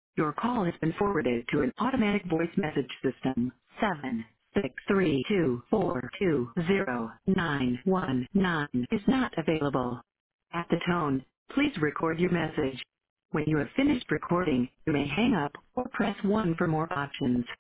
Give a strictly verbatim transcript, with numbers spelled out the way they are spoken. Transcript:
Your call has been forwarded to an automatic voice message system. Seven six three two four two zero nine one nine is not available. At the tone, please record your message. When you have finished recording, you may hang up or press one for more options.